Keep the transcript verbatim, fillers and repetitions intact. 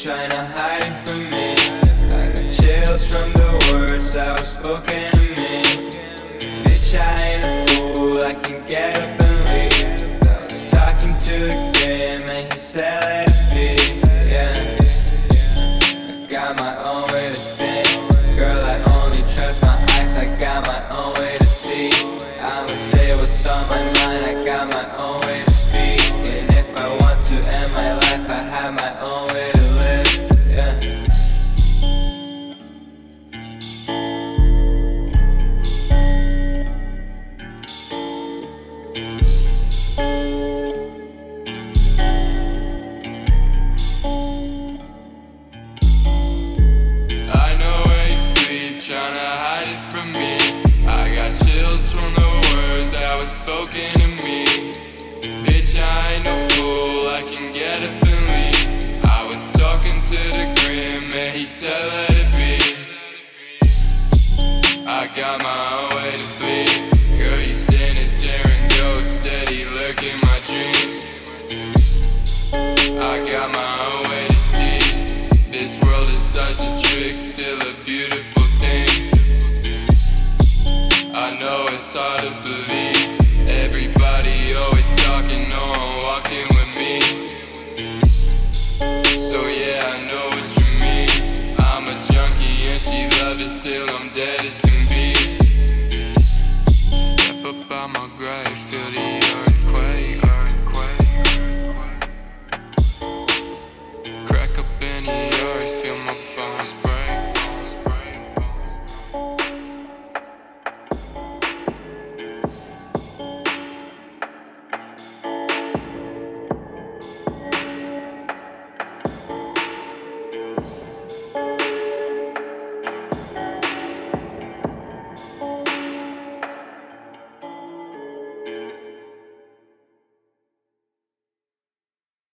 trying to hide it from me. I got chills from the words that were spoken to me. Bitch, I ain't a fool, I can get up and leave. I was talking to the grim and he said let it be. Yeah, I got my own way to think. Girl, I only trust my eyes, I got my own way to see. I'ma say what's on my mind, I got my own way to speak. And if I want to end my life, I have my own way to live. Yeah. I know where you sleep, tryna hide it from me. I got chills from the words that were spoken to me. Bitch, I ain't no fool, I can get up and leave. I was talking to the grim and he said let it be. I got my own way to bleed. Girl, you standing staring, go steady, lurking my dreams. I got my